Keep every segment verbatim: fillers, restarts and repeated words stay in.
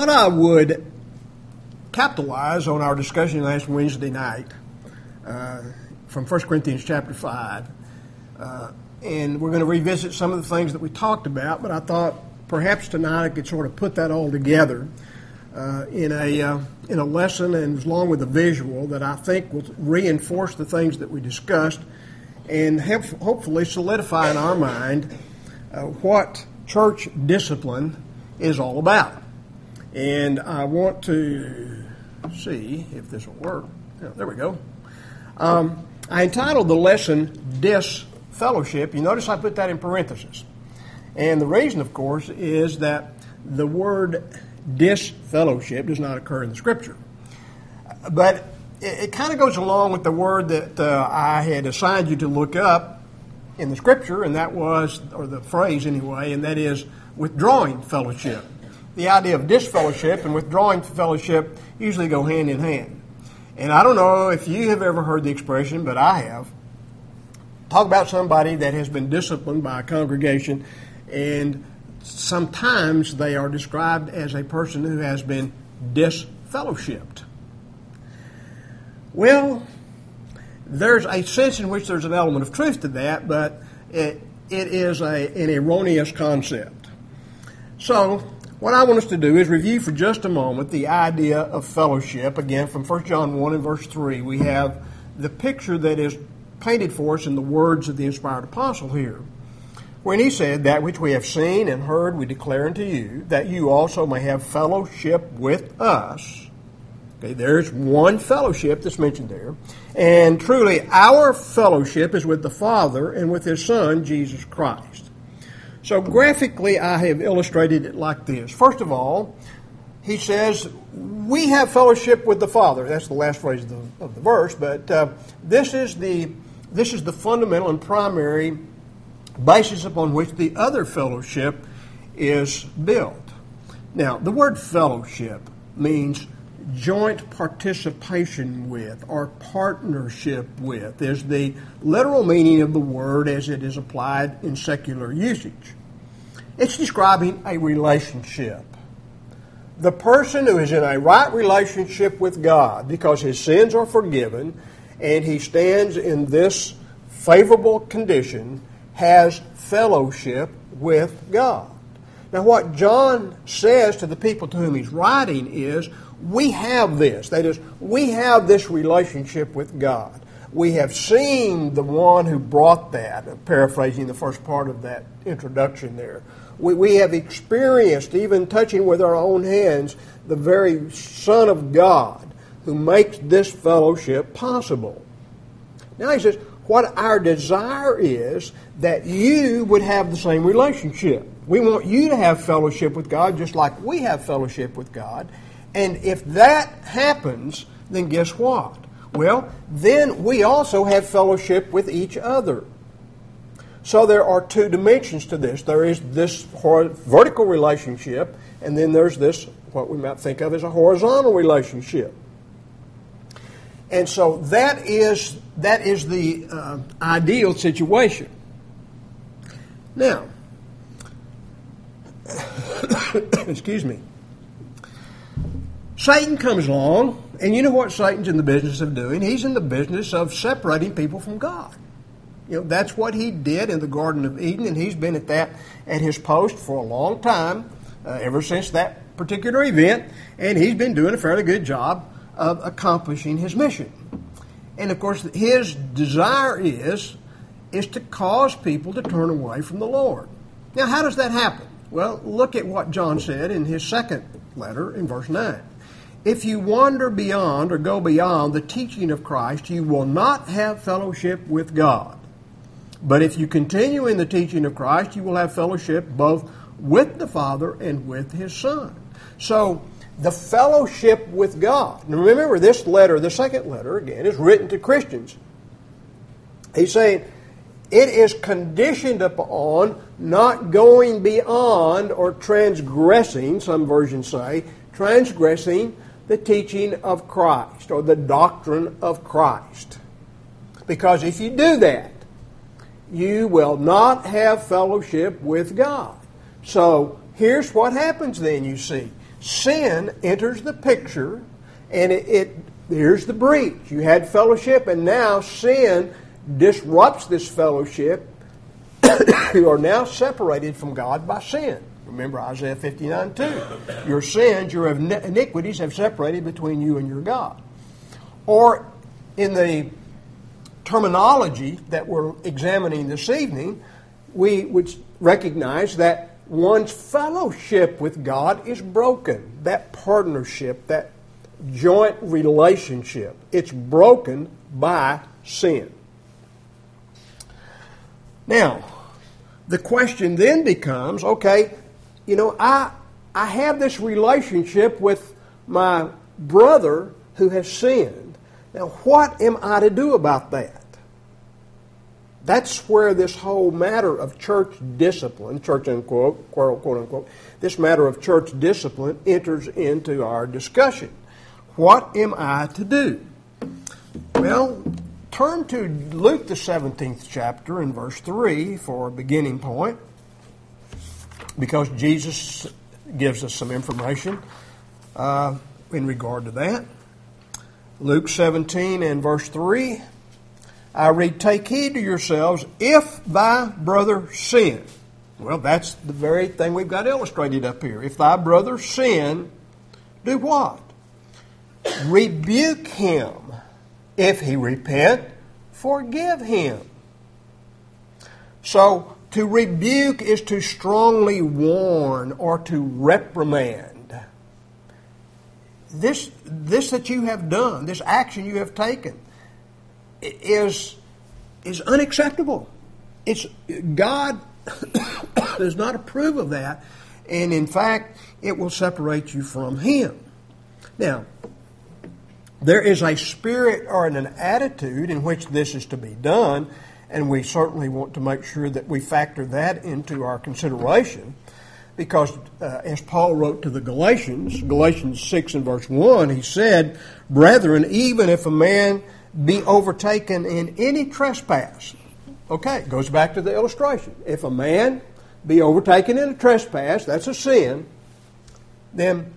thought I would capitalize on our discussion last Wednesday night uh, from First Corinthians chapter five. Uh, and we're going to revisit some of the things that we talked about, but I thought perhaps tonight I could sort of put that all together uh, in a uh, in a lesson, and along with a visual that I think will reinforce the things that we discussed and help, hopefully solidify in our mind uh, what church discipline is all about. And I want to see if this will work. Yeah, there we go. Um, I entitled the lesson Disfellowship. You notice I put that in parentheses. And the reason, of course, is that the word disfellowship does not occur in the Scripture. But it, it kind of goes along with the word that uh, I had assigned you to look up in the Scripture, and that was, or the phrase anyway, and that is withdrawing fellowship. The idea of disfellowship and withdrawing fellowship usually go hand in hand. And I don't know if you have ever heard the expression, but I have. Talk about somebody that has been disciplined by a congregation, and sometimes they are described as a person who has been disfellowshipped. Well, there's a sense in which there's an element of truth to that, but it, it is a, an erroneous concept. So, what I want us to do is review for just a moment the idea of fellowship. Again, from First John one and verse three, we have the picture that is painted for us in the words of the inspired apostle here, when he said, "That which we have seen and heard we declare unto you, that you also may have fellowship with us." Okay, there's one fellowship that's mentioned there. And truly, our fellowship is with the Father and with His Son, Jesus Christ. So graphically, I have illustrated it like this. First of all, he says, we have fellowship with the Father. That's the last phrase of the, of the verse, but uh, this is the this is the fundamental and primary basis upon which the other fellowship is built. Now, the word fellowship means joint participation with or partnership with is the literal meaning of the word as it is applied in secular usage. It's describing a relationship. The person who is in a right relationship with God because his sins are forgiven and he stands in this favorable condition has fellowship with God. Now, what John says to the people to whom he's writing is, we have this. That is, we have this relationship with God. We have seen the one who brought that, paraphrasing the first part of that introduction there. We, we have experienced, even touching with our own hands, the very Son of God who makes this fellowship possible. Now he says, what our desire is that you would have the same relationship. We want you to have fellowship with God just like we have fellowship with God. And if that happens, then guess what? Well, then we also have fellowship with each other. So there are two dimensions to this. There is this vertical relationship, and then there's this, what we might think of as a horizontal relationship. And so that is, that is the uh, ideal situation. Now, excuse me. Satan comes along, and you know what Satan's in the business of doing? He's in the business of separating people from God. You know, that's what he did in the Garden of Eden, and he's been at that at his post for a long time, uh, ever since that particular event, and he's been doing a fairly good job of accomplishing his mission. And of course, his desire is is to cause people to turn away from the Lord. Now, how does that happen? Well, look at what John said in his second letter in verse nine. If you wander beyond or go beyond the teaching of Christ, you will not have fellowship with God. But if you continue in the teaching of Christ, you will have fellowship both with the Father and with His Son. So, the fellowship with God. Now remember, this letter, the second letter, again, is written to Christians. He's saying it is conditioned upon not going beyond or transgressing, some versions say, transgressing the teaching of Christ or the doctrine of Christ. Because if you do that, you will not have fellowship with God. So here's what happens then, you see. sin enters the picture, and it, it here's the breach. You had fellowship, and now sin disrupts this fellowship. You are now separated from God by sin. Remember Isaiah fifty-nine two. Your sins, your iniquities have separated between you and your God. Or in the terminology that we're examining this evening, we would recognize that one's fellowship with God is broken. That partnership, that joint relationship, it's broken by sin. Now, the question then becomes, okay, you know, I I have this relationship with my brother who has sinned. Now, what am I to do about that? That's where this whole matter of church discipline, church unquote, quote, quote unquote, this matter of church discipline enters into our discussion. What am I to do? Well, turn to Luke the seventeenth chapter and verse three for a beginning point, because Jesus gives us some information uh, in regard to that. Luke seventeen and verse three, I read, "Take heed to yourselves, if thy brother sin." Well, that's the very thing we've got illustrated up here. If thy brother sin, do what? Rebuke him. If he repent, forgive him. So, to rebuke is to strongly warn or to reprimand. This, this that you have done, this action you have taken, is, is unacceptable. It's, God does not approve of that, and in fact, it will separate you from Him. Now, there is a spirit or an attitude in which this is to be done, and we certainly want to make sure that we factor that into our consideration, because uh, as Paul wrote to the Galatians, Galatians six and verse one, he said, "Brethren, even if a man be overtaken in any trespass." Okay, it goes back to the illustration. If a man be overtaken in a trespass, that's a sin, then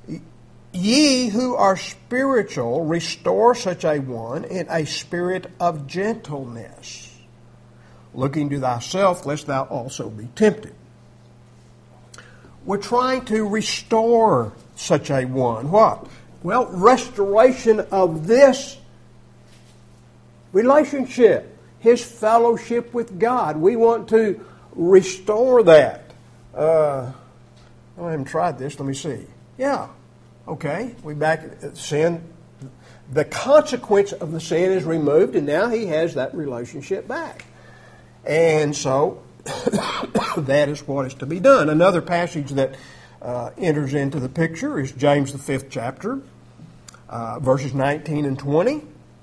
ye who are spiritual, restore such a one in a spirit of gentleness, looking to thyself, lest thou also be tempted. We're trying to restore such a one. What? Well, restoration of this relationship, his fellowship with God. We want to restore that. Uh, I haven't tried this. Let me see. Yeah. Okay. We back at sin. The consequence of the sin is removed, and now he has that relationship back. And so that is what is to be done. Another passage that uh, enters into the picture is James the fifth chapter, uh, verses nineteen and twenty.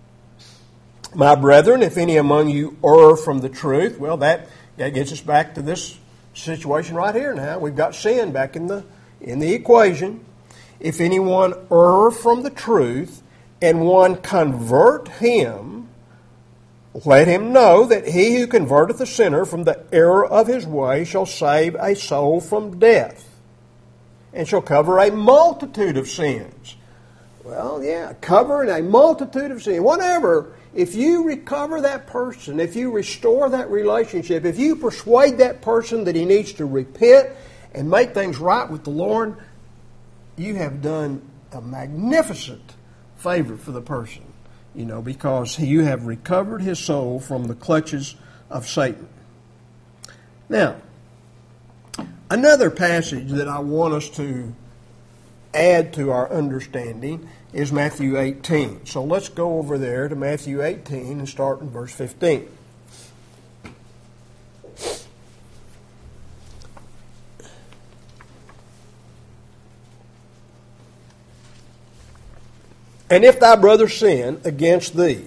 "My brethren, if any among you err from the truth," well, that, that gets us back to this situation right here now. We've got sin back in the in the equation. "If anyone err from the truth, and one convert him, let him know that he who converteth a sinner from the error of his way shall save a soul from death, and shall cover a multitude of sins." Well, yeah, covering a multitude of sins. Whatever. If you recover that person, if you restore that relationship, if you persuade that person that he needs to repent and make things right with the Lord, you have done a magnificent favor for the person, you know, because you have recovered his soul from the clutches of Satan. Now, another passage that I want us to add to our understanding is Matthew eighteen. So let's go over there to Matthew eighteen and start in verse fifteen. "And if thy brother sin against thee,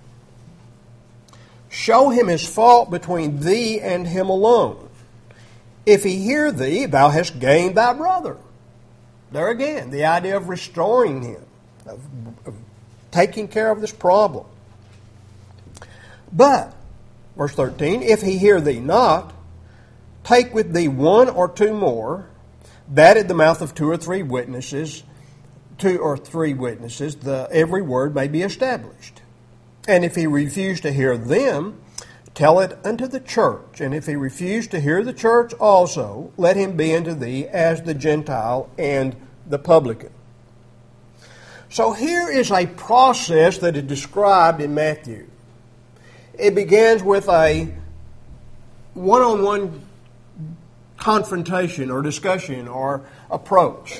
show him his fault between thee and him alone. If he hear thee, thou hast gained thy brother." There again, the idea of restoring him, of, of taking care of this problem. "But," verse thirteen, "if he hear thee not, take with thee one or two more, that at the mouth of two or three witnesses, two or three witnesses, the every word may be established. And if he refuse to hear them, tell it unto the church. And if he refuse to hear the church also, let him be unto thee as the Gentile and the publican. So here is a process that is described in Matthew. It begins with a one-on-one confrontation or discussion or approach.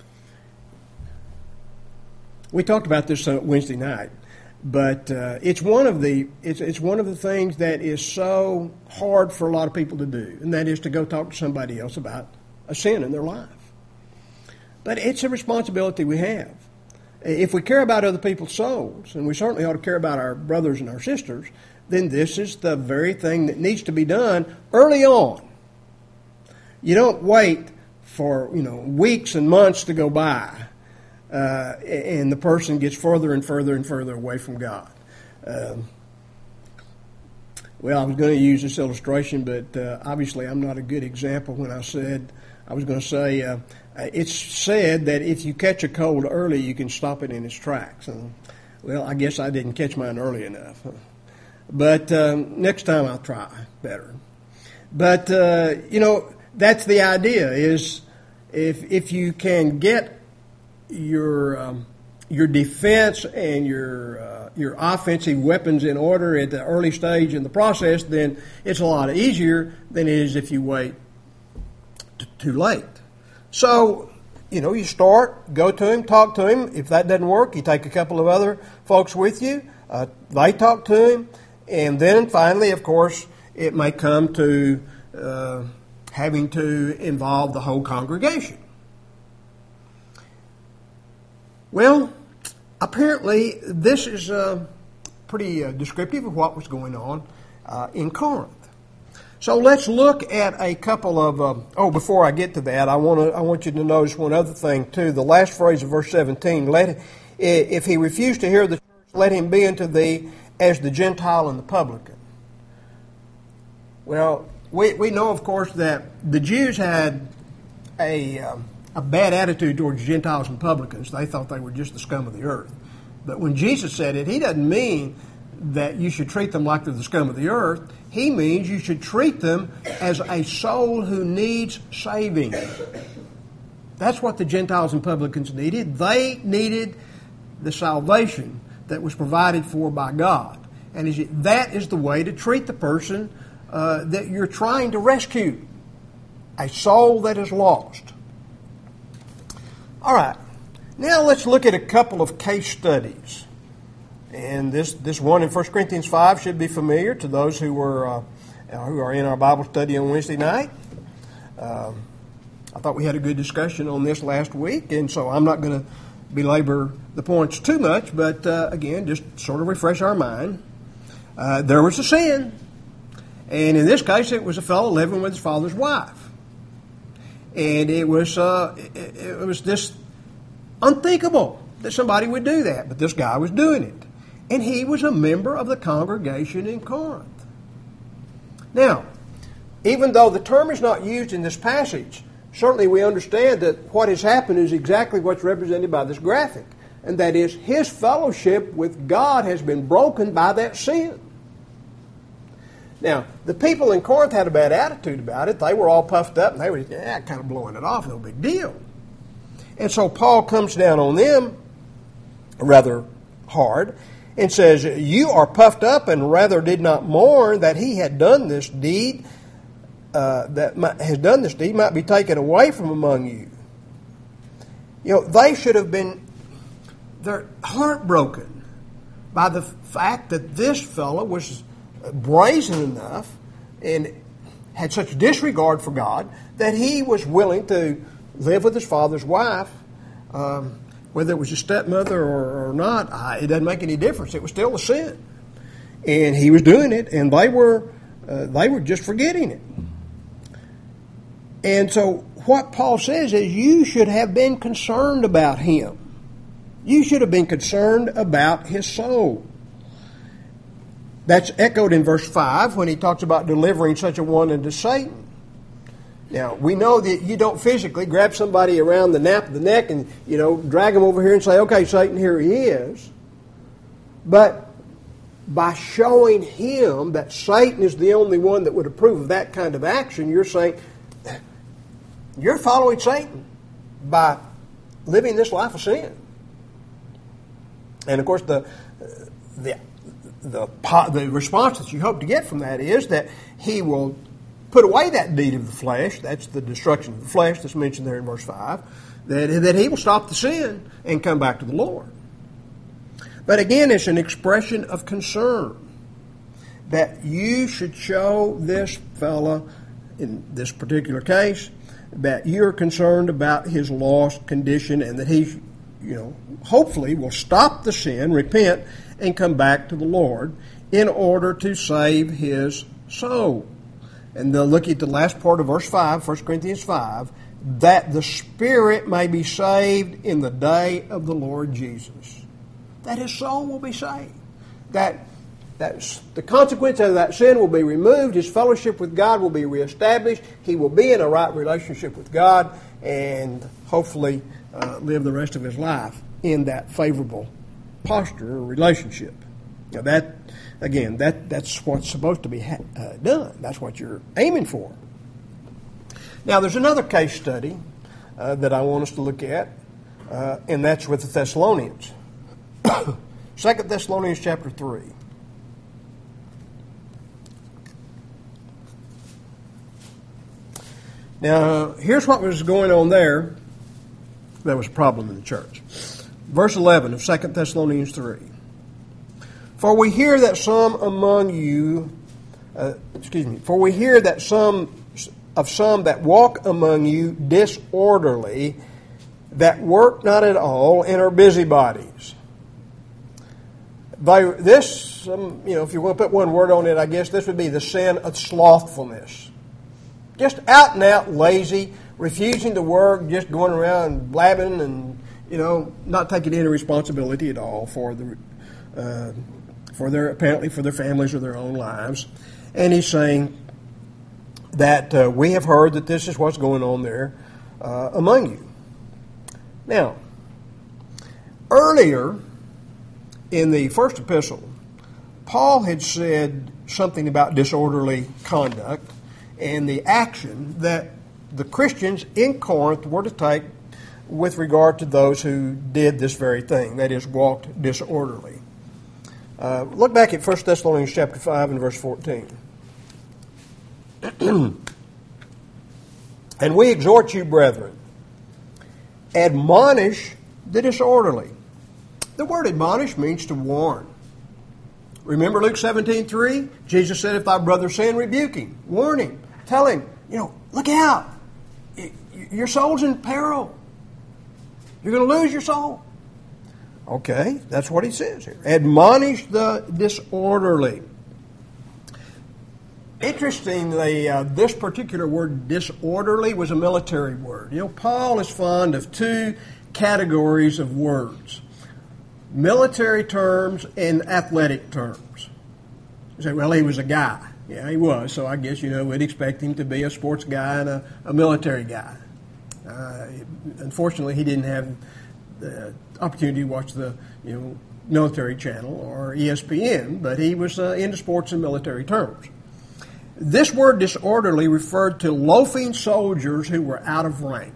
We talked about this on Wednesday night, but uh, it's one of the it's it's one of the things that is so hard for a lot of people to do, and that is to go talk to somebody else about a sin in their life. But it's a responsibility we have. If we care about other people's souls, and we certainly ought to care about our brothers and our sisters, then this is the very thing that needs to be done early on. You don't wait for, you know, weeks and months to go by, uh, and the person gets further and further and further away from God. Um, well, I was going to use this illustration, but uh, obviously I'm not a good example when I said, I was going to say, uh, it's said that if you catch a cold early, you can stop it in its tracks. And, well, I guess I didn't catch mine early enough. But um, next time I'll try better. But, uh, you know, that's the idea, is if if you can get your um, your defense and your uh, your offensive weapons in order at the early stage in the process, then it's a lot easier than it is if you wait t- too late. So, you know, you start, go to him, talk to him. If that doesn't work, you take a couple of other folks with you. Uh, they talk to him. And then finally, of course, it may come to uh, having to involve the whole congregation. Well, apparently this is uh, pretty uh, descriptive of what was going on uh, in Corinth. So let's look at a couple of. Uh, oh, before I get to that, I want to. I want you to notice one other thing too. The last phrase of verse seventeen. Let if he refuse to hear the church, let him be unto thee as the Gentile and the publican. Well, we we know, of course, that the Jews had a um, a bad attitude towards Gentiles and publicans. They thought they were just the scum of the earth. But when Jesus said it, he doesn't mean that you should treat them like they're the scum of the earth. He means you should treat them as a soul who needs saving. That's what the Gentiles and publicans needed. They needed the salvation that was provided for by God. And is it, that is the way to treat the person uh, that you're trying to rescue, a soul that is lost. All right, now let's look at a couple of case studies. And this, this one in First Corinthians five should be familiar to those who were uh, who are in our Bible study on Wednesday night. Um, I thought we had a good discussion on this last week, and so I'm not going to belabor the points too much, but uh, again, just sort of refresh our mind. Uh, there was a sin, and in this case, it was a fellow living with his father's wife, and it was uh, it, it was just unthinkable that somebody would do that, but this guy was doing it. And he was a member of the congregation in Corinth. Now, even though the term is not used in this passage, certainly we understand that what has happened is exactly what's represented by this graphic. And that is, his fellowship with God has been broken by that sin. Now, the people in Corinth had a bad attitude about it. They were all puffed up and they were yeah, kind of blowing it off, no big deal. And so Paul comes down on them rather hard and says, you are puffed up and rather did not mourn that he had done this deed, uh, that might, has done this deed might be taken away from among you. You know, they should have been, they're heartbroken by the fact that this fellow was brazen enough and had such disregard for God that he was willing to live with his father's wife. Um, Whether it was his stepmother or, or not, I, it doesn't make any difference. It was still a sin, and he was doing it, and they were uh, they were just forgetting it. And so, what Paul says is, you should have been concerned about him. You should have been concerned about his soul. That's echoed in verse five when he talks about delivering such a one unto Satan. Now, we know that you don't physically grab somebody around the nape of the neck and, you know, drag them over here and say, okay, Satan, here he is. But by showing him that Satan is the only one that would approve of that kind of action, you're saying, you're following Satan by living this life of sin. And, of course, the the the, the response that you hope to get from that is that he will put away that deed of the flesh. That's the destruction of the flesh that's mentioned there in verse five. That, that he will stop the sin and come back to the Lord. But again, it's an expression of concern that you should show this fellow, in this particular case, that you're concerned about his lost condition and that he, you know, hopefully will stop the sin, repent, and come back to the Lord in order to save his soul. And they'll look at the last part of verse five, First Corinthians five, that the spirit may be saved in the day of the Lord Jesus. That his soul will be saved. That that's, the consequence of that sin will be removed. His fellowship with God will be reestablished. He will be in a right relationship with God and hopefully uh, live the rest of his life in that favorable posture or relationship. Now that, again, that, that's what's supposed to be ha- uh, done. That's what you're aiming for. Now there's another case study uh, that I want us to look at, uh, and that's with the Thessalonians. Second Thessalonians chapter three. Now, here's what was going on there. There was a problem in the church. Verse eleven of Second Thessalonians three. For we hear that some among you, uh, excuse me, for we hear that some of some that walk among you disorderly, that work not at all, and are busybodies. By this, um, you know, if you want to put one word on it, I guess this would be the sin of slothfulness. Just out and out lazy, refusing to work, just going around blabbing and, you know, not taking any responsibility at all for the, uh, for their, apparently for their families or their own lives. And he's saying that uh, we have heard that this is what's going on there uh, among you. Now, earlier in the first epistle, Paul had said something about disorderly conduct and the action that the Christians in Corinth were to take with regard to those who did this very thing, that is, walked disorderly. Uh, look back at First Thessalonians chapter five and verse fourteen. And we exhort you, brethren, admonish the disorderly. The word admonish means to warn. Remember Luke seventeen three? Jesus said, if thy brother sin, rebuke him. Warn him. Tell him, you know, look out. Your soul's in peril. You're going to lose your soul. Okay, that's what he says here. Admonish the disorderly. Interestingly, uh, this particular word, disorderly, was a military word. You know, Paul is fond of two categories of words. Military terms and athletic terms. You say, well, he was a guy. Yeah, he was. So I guess, you know, we'd expect him to be a sports guy and a, a military guy. Uh, unfortunately, he didn't have the opportunity to watch the, you know, military channel or E S P N, but he was uh, into sports and military terms. This word disorderly referred to loafing soldiers who were out of rank.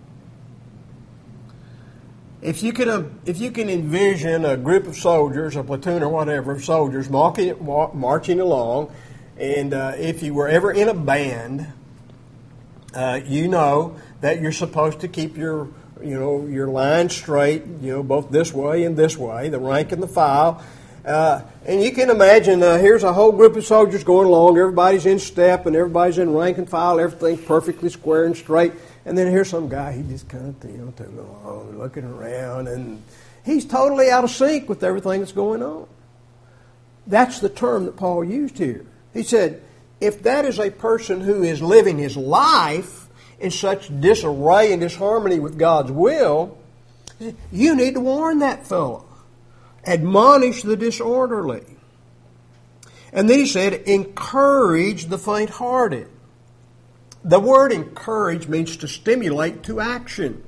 If you can, uh, if you can envision a group of soldiers, a platoon or whatever of soldiers marching, marching along, and uh, if you were ever in a band, uh, you know that you're supposed to keep your, you know, your line straight, you know, both this way and this way, the rank and the file. Uh, and you can imagine uh, here's a whole group of soldiers going along. Everybody's in step and everybody's in rank and file. Everything's perfectly square and straight. And then here's some guy, he just kind of, you know, taking along, looking around, and he's totally out of sync with everything that's going on. That's the term that Paul used here. He said, if that is a person who is living his life in such disarray and disharmony with God's will, you need to warn that fellow. Admonish the disorderly. And then he said, encourage the faint-hearted. The word encourage means to stimulate to action.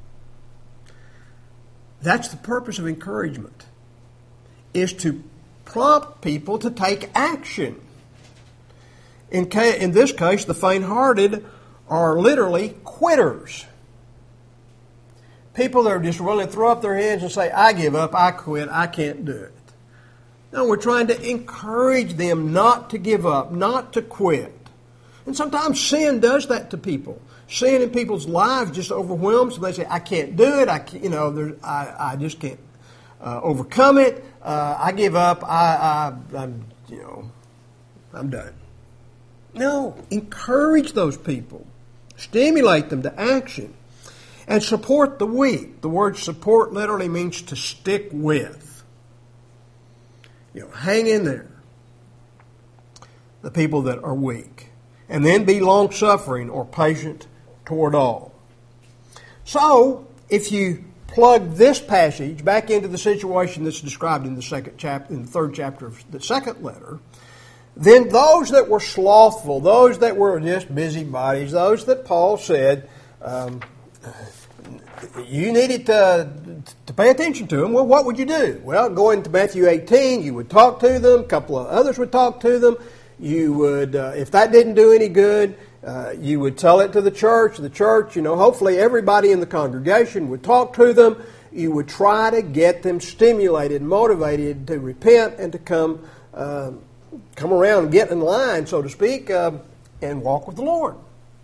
That's the purpose of encouragement, is to prompt people to take action. In, ca- in this case, the faint-hearted are literally quitters. People that are just willing to throw up their hands and say, I give up, I quit, I can't do it. No, we're trying to encourage them not to give up, not to quit. And sometimes sin does that to people. Sin in people's lives just overwhelms them. They say, I can't do it, I can't, you know, I, I just can't uh, overcome it, uh, I give up, I, I, I'm, you know, I'm done. No, encourage those people. Stimulate them to action. And support the weak. The word support literally means to stick with. You know, hang in there. The people that are weak. And then be long-suffering or patient toward all. So, if you plug this passage back into the situation that's described in the second chapter, in the third chapter of the second letter, then those that were slothful, those that were just busybodies, those that Paul said, um, you needed to, to pay attention to them. Well, what would you do? Well, go into Matthew eighteen, you would talk to them, a couple of others would talk to them. You would, uh, if that didn't do any good, uh, you would tell it to the church. The church, you know, hopefully everybody in the congregation would talk to them. You would try to get them stimulated, motivated to repent and to come uh, come around and get in line, so to speak, uh, and walk with the Lord.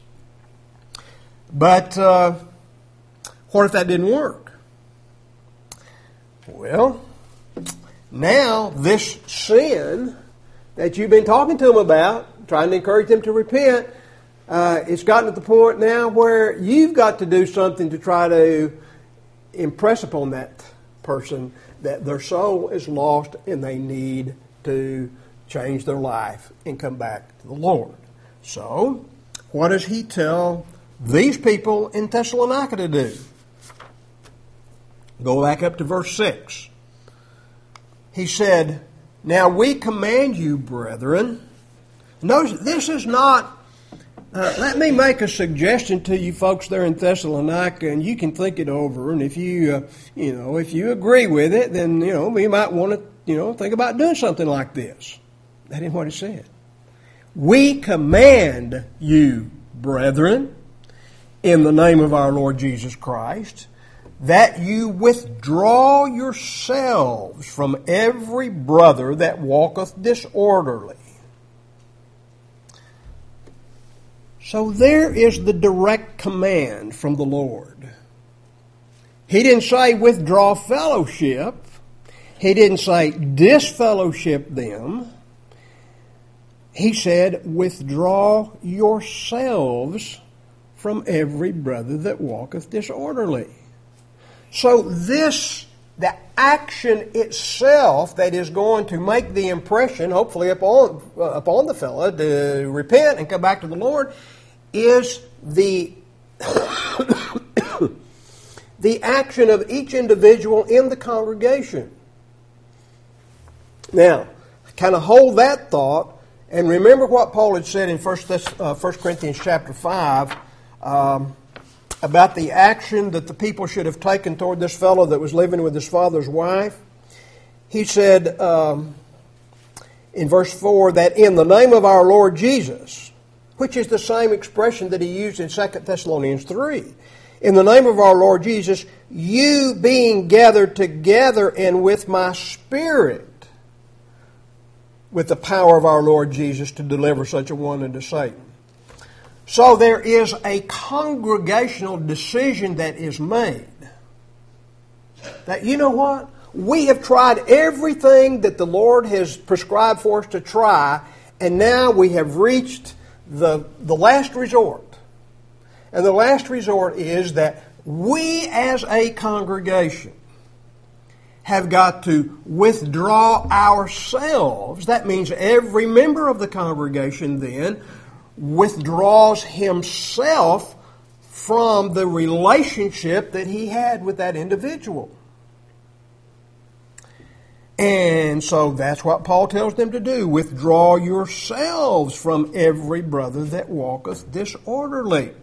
But uh, what if that didn't work? Well, now this sin that you've been talking to them about, trying to encourage them to repent, uh, it's gotten to the point now where you've got to do something to try to impress upon that person that their soul is lost and they need to change their life and come back to the Lord. So, what does he tell these people in Thessalonica to do? Go back up to verse six. He said, now we command you, brethren. Notice, this is not, uh, let me make a suggestion to you folks there in Thessalonica, and you can think it over, and if you, uh, you know, if you agree with it, then, you know, we might want to, you know, think about doing something like this. That ain't what it said. We command you, brethren, in the name of our Lord Jesus Christ, that you withdraw yourselves from every brother that walketh disorderly. So there is the direct command from the Lord. He didn't say withdraw fellowship. He didn't say disfellowship them. He said withdraw yourselves from every brother that walketh disorderly. So this, the action itself that is going to make the impression, hopefully upon, uh, upon the fellow to repent and come back to the Lord, is the, the action of each individual in the congregation. Now, kind of hold that thought and remember what Paul had said in First Corinthians chapter five, um, about the action that the people should have taken toward this fellow that was living with his father's wife. He said um, in verse four that in the name of our Lord Jesus, which is the same expression that he used in Second Thessalonians three, in the name of our Lord Jesus, you being gathered together and with my spirit, with the power of our Lord Jesus to deliver such a one unto Satan. So there is a congregational decision that is made. That, you know what? We have tried everything that the Lord has prescribed for us to try, and now we have reached the, the last resort. And the last resort is that we as a congregation have got to withdraw ourselves. That means every member of the congregation then withdraws himself from the relationship that he had with that individual. And so that's what Paul tells them to do. Withdraw yourselves from every brother that walketh disorderly.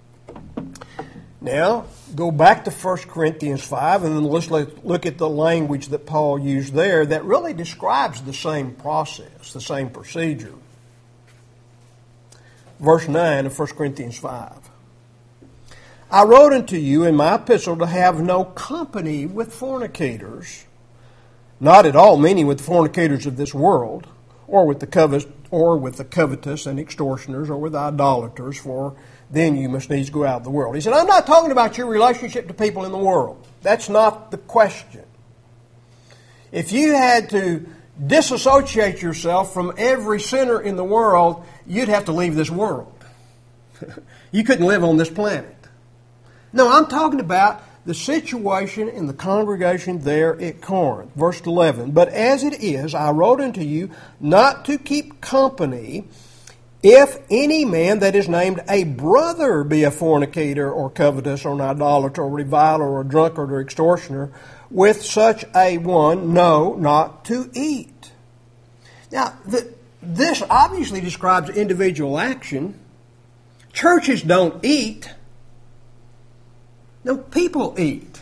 Now, go back to First Corinthians five, and then let's look at the language that Paul used there that really describes the same process, the same procedure. Verse nine of First Corinthians five. I wrote unto you in my epistle to have no company with fornicators, not at all meaning with the fornicators of this world, or with the covet, or with the covetous and extortioners, or with idolaters, for then you must needs go out of the world. He said, I'm not talking about your relationship to people in the world. That's not the question. If you had to disassociate yourself from every sinner in the world, you'd have to leave this world. You couldn't live on this planet. No, I'm talking about the situation in the congregation there at Corinth. Verse eleven, but as it is, I wrote unto you not to keep company if any man that is named a brother be a fornicator or covetous or an idolater or reviler or a drunkard or extortioner, with such a one, no, not to eat. Now, the, this obviously describes individual action. Churches don't eat. No, people eat.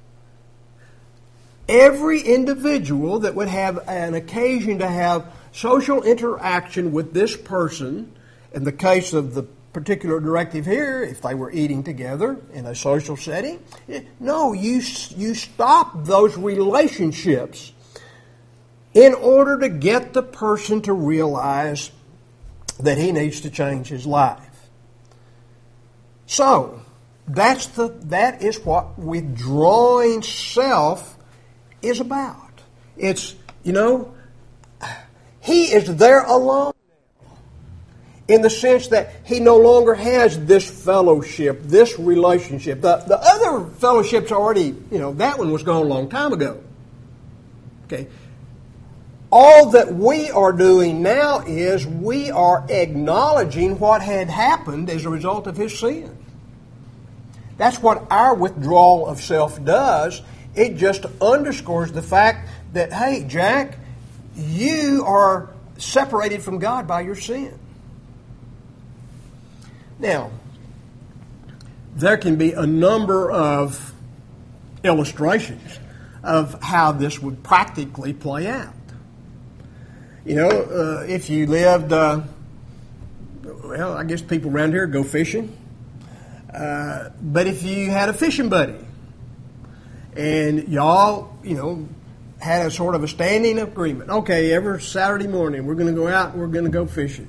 Every individual that would have an occasion to have social interaction with this person, in the case of the particular directive here, if they were eating together in a social setting, no, you, you stop those relationships in order to get the person to realize that he needs to change his life. So, that's the that is what withdrawing self is about. It's, you know, he is there alone now, in the sense that he no longer has this fellowship, this relationship. The, the other fellowship's already, you know, that one was gone a long time ago. Okay. All that we are doing now is we are acknowledging what had happened as a result of his sin. That's what our withdrawal of self does. It just underscores the fact that, hey, Jack, you are separated from God by your sin. Now, there can be a number of illustrations of how this would practically play out. You know, uh, if you lived, uh, well, I guess people around here go fishing. Uh, but if you had a fishing buddy and y'all, you know, had a sort of a standing agreement, okay, every Saturday morning we're going to go out and we're going to go fishing.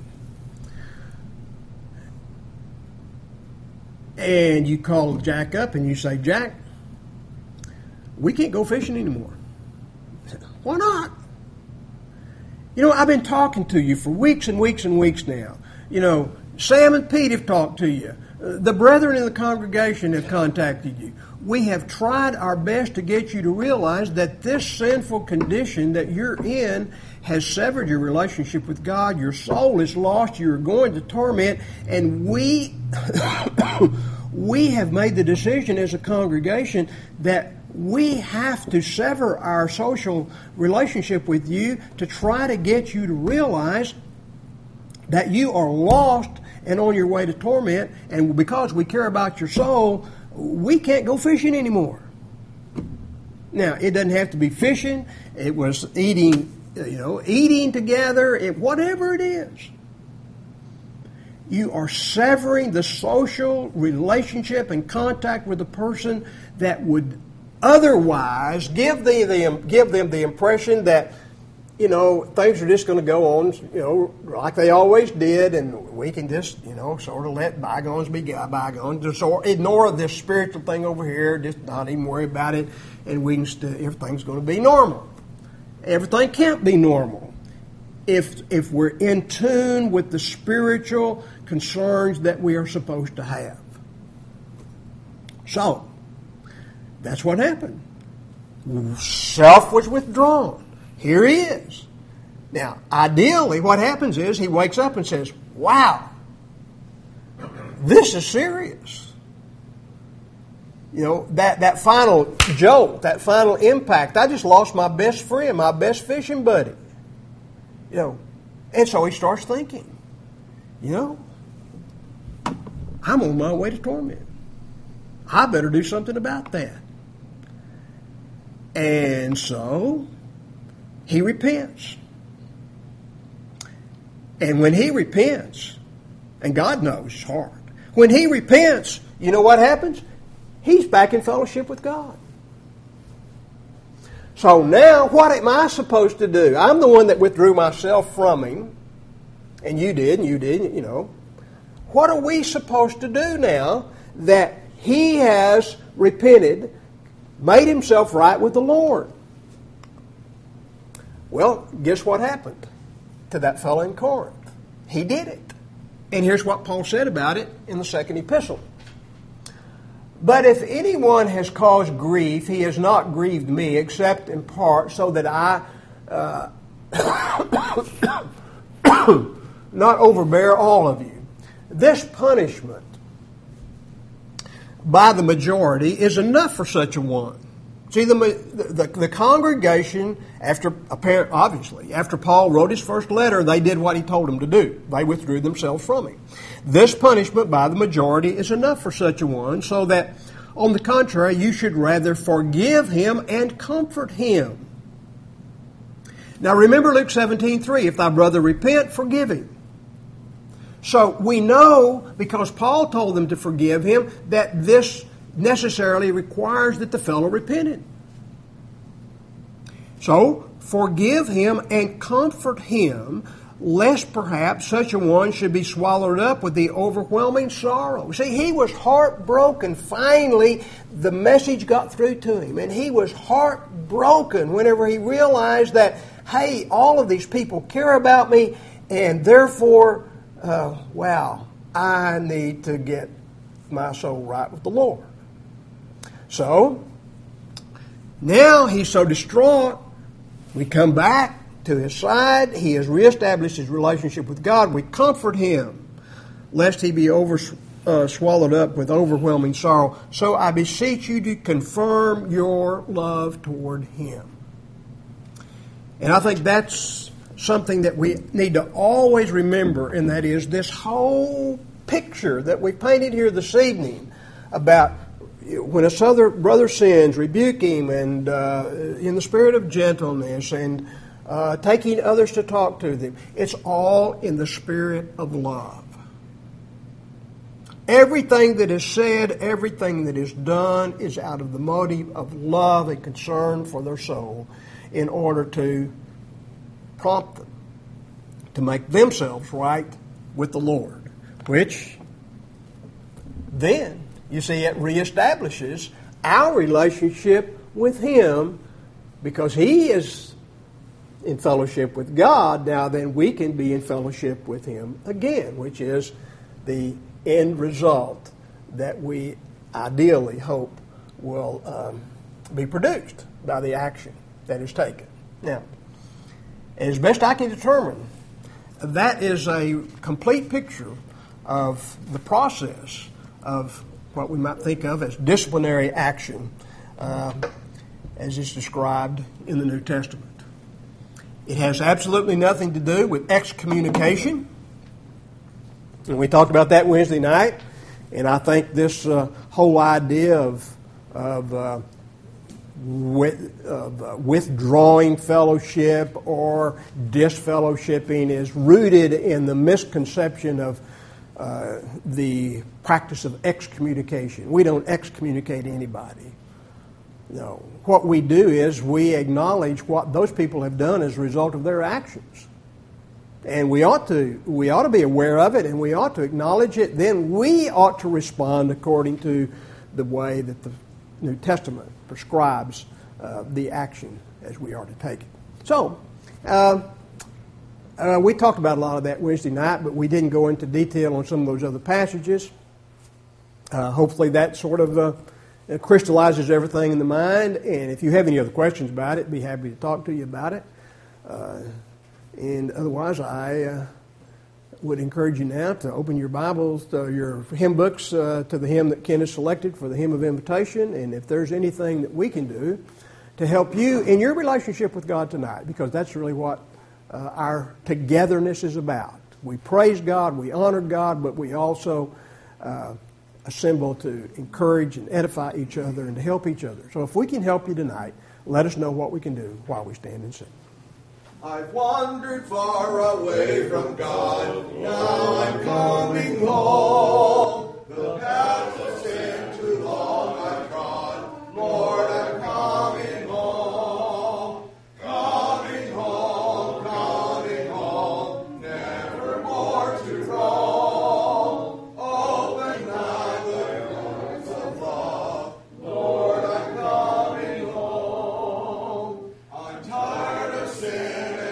And you call Jack up and you say, Jack, we can't go fishing anymore. Why not? You know, I've been talking to you for weeks and weeks and weeks now. You know, Sam and Pete have talked to you. The brethren in the congregation have contacted you. We have tried our best to get you to realize that this sinful condition that you're in has severed your relationship with God. Your soul is lost. You're going to torment. And we, we have made the decision as a congregation that we have to sever our social relationship with you to try to get you to realize that you are lost and on your way to torment, and because we care about your soul, we can't go fishing anymore. Now, it doesn't have to be fishing. It was eating, you know, eating together, it, whatever it is. You are severing the social relationship and contact with a person that would otherwise give, the, the, give them the impression that, you know, things are just going to go on, you know, like they always did, and we can just, you know, sort of let bygones be bygones. Just sort ignore this spiritual thing over here, just not even worry about it, and we can st- everything's going to be normal. Everything can't be normal if if we're in tune with the spiritual concerns that we are supposed to have. So, that's what happened. Self was withdrawn. Here he is. Now, ideally, what happens is he wakes up and says, wow, this is serious. You know, that, that final jolt, that final impact, I just lost my best friend, my best fishing buddy. You know, and so he starts thinking, you know, I'm on my way to torment. I better do something about that. And so he repents. And when he repents, and God knows his heart, when he repents, you know what happens? He's back in fellowship with God. So now, what am I supposed to do? I'm the one that withdrew myself from him, and you did, and you did, you know. What are we supposed to do now that he has repented, made himself right with the Lord? Well, guess what happened to that fellow in Corinth? He did it. And here's what Paul said about it in the second epistle. But if anyone has caused grief, he has not grieved me, except in part, so that I uh, not overbear all of you. This punishment by the majority is enough for such a one. See, the, the, the congregation, after apparent, obviously, after Paul wrote his first letter, they did what he told them to do. They withdrew themselves from him. This punishment by the majority is enough for such a one, so that, on the contrary, you should rather forgive him and comfort him. Now remember Luke seventeen three, if thy brother repent, forgive him. So we know, because Paul told them to forgive him, that this necessarily requires that the fellow repented. So, forgive him and comfort him, lest perhaps such a one should be swallowed up with the overwhelming sorrow. See, he was heartbroken. Finally, the message got through to him, and he was heartbroken whenever he realized that, hey, all of these people care about me, and therefore, uh, wow, I need to get my soul right with the Lord. So, now he's so distraught, we come back to his side. He has reestablished his relationship with God. We comfort him, lest he be over, uh, swallowed up with overwhelming sorrow. So I beseech you to confirm your love toward him. And I think that's something that we need to always remember, and that is this whole picture that we painted here this evening about when a other brother sins, rebuke him, and uh, in the spirit of gentleness, and uh, taking others to talk to them. It's all in the spirit of love. Everything that is said, everything that is done is out of the motive of love and concern for their soul, in order to prompt them to make themselves right with the Lord, which then, you see, it reestablishes our relationship with him, because he is in fellowship with God. Now then we can be in fellowship with him again, which is the end result that we ideally hope will um, be produced by the action that is taken. Now, as best I can determine, that is a complete picture of the process of what we might think of as disciplinary action, uh, as is described in the New Testament. It has absolutely nothing to do with excommunication. And we talked about that Wednesday night, and I think this uh, whole idea of, of, uh, with, of uh, withdrawing fellowship or disfellowshipping is rooted in the misconception of uh, the practice of excommunication. We don't excommunicate anybody. No. What we do is we acknowledge what those people have done as a result of their actions. And we ought to we ought to be aware of it, and we ought to acknowledge it. Then we ought to respond according to the way that the New Testament prescribes uh, the action as we are to take it. So, uh, uh, we talked about a lot of that Wednesday night, but we didn't go into detail on some of those other passages. Uh, hopefully that sort of uh, crystallizes everything in the mind. And if you have any other questions about it, be happy to talk to you about it. Uh, And otherwise, I uh, would encourage you now to open your Bibles, to your hymn books, uh, to the hymn that Ken has selected for the hymn of invitation. And if there's anything that we can do to help you in your relationship with God tonight, because that's really what uh, our togetherness is about. We praise God, we honor God, but we also uh, assemble to encourage and edify each other and to help each other. So if we can help you tonight, let us know what we can do while we stand and sing. I've wandered far away from God, now I'm coming home. The path of sin too long I've trod, Lord, I'm coming home. Coming home, coming home, never more to roam. Open now the doors of love, Lord, I'm coming home. I'm tired of sin.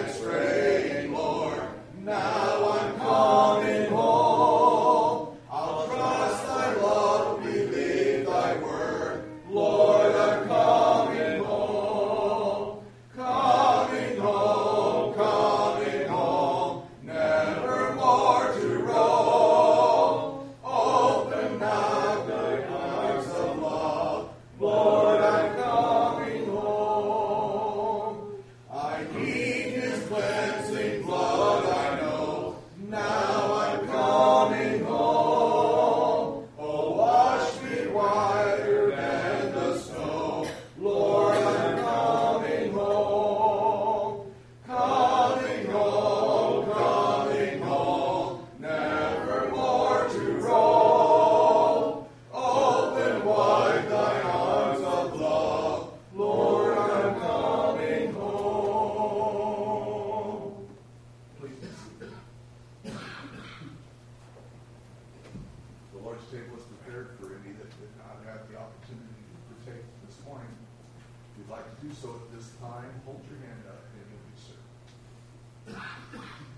Now I'm coming home. I'll trust thy love, believe thy word. Lord, I'm coming home. Coming home, coming home, never more to roam. Open now thy arms of love. Lord, I'm coming home. I need his cleansing blood. Now I'm coming home. Oh, wash me whiter than the snow. Lord, I'm coming home. Coming home, coming home, never more to roam. Open wide thy arms of love. Lord, I'm coming home. Please. The Lord's table is prepared for any that did not have the opportunity to partake this morning. If you'd like to do so at this time, hold your hand up and you'll be served.